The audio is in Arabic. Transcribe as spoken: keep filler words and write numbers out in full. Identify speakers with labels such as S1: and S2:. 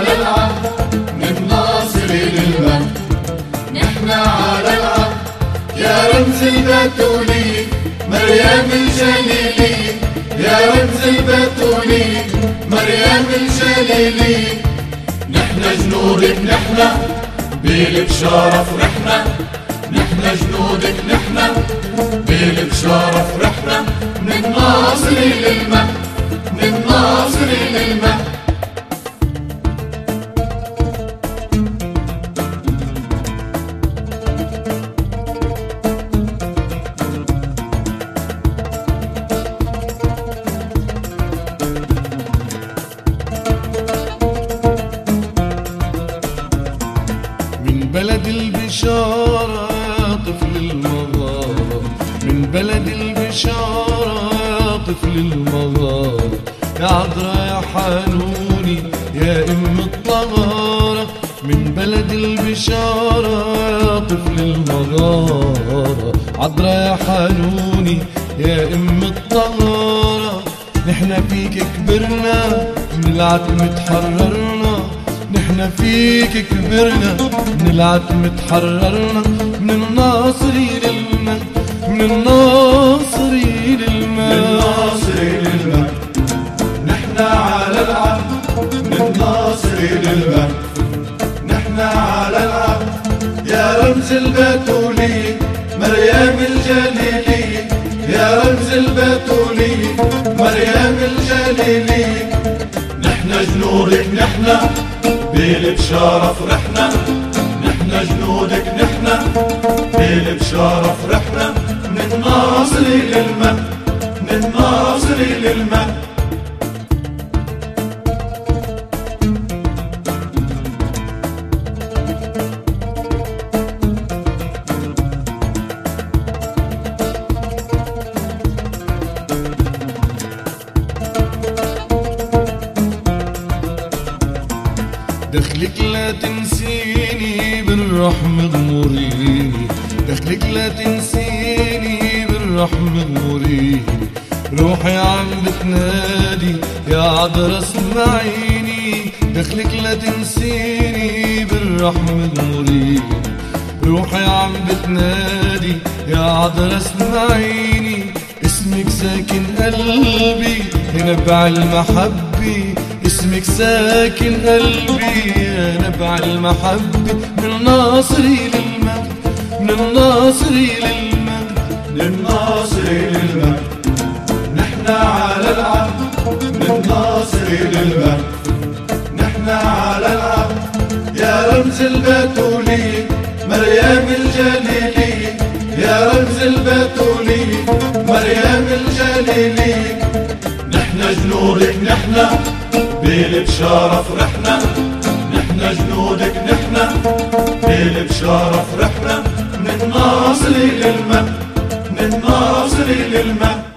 S1: على العهد من ناصري للمجد. نحن على العهد يا رمز البتولية مريم الجليلية، يا رمز البتولية مريم الجليلية. نحن جنودك نحن بالبشارة فرحنا، نحن جنودك نحن بالبشارة فرحنا. من ناصري للمجد، من ناصري للمجد.
S2: من بلد البشارة طفل المغارة، من بلد البشارة طفل المغارة. يا عذرا يا حنوني يا أم الطهارة، من بلد البشارة طفل المغارة. عذرا يا حنوني يا أم الطهارة. نحن فيك كبرنا من العتم تحررنا، نحن فيك كبرنا من العتم تحررنا. من الناصري للمجد، من الناصري للمجد،
S1: من ناصري للمجد. نحن على العهد من ناصري للمجد. نحن على العهد يا رمز البتولية مريم الجليلية، يا رمز البتولية مريم الجليلية. نحن جنودك نحن بالبشارة فرحنا، نحن جنودك نحن بالبشارة فرحنا. من ناصري للمجد، من ناصري للمجد.
S2: دخلك لا تنسيني بالرحم غموريني، دخلك لا تنسيني بالرحم غموريني. روحي عم بتنادي يا عذرا اسمعيني، دخلك لا تنسيني بالرحم غموريني. روحي عم بتنادي يا عذرا اسمعيني. اسمك ساكن قلبي يا نبع المحبة، اسمك ساكن قلبي يا نبع المحبة. من الناصري للمجد، من الناصري للمجد،
S1: من الناصري للمجد. نحن على العهد من ناصري للمجد. نحن على العهد يا رمز البتولية مريم الجليلية، يا رمز البتولية مريم الجليلية. نحن جنودك نحن بالبشارة فرحنا، نحن جنودك نحن بالبشارة فرحنا. من ناصري للمجد، من ناصري للمجد.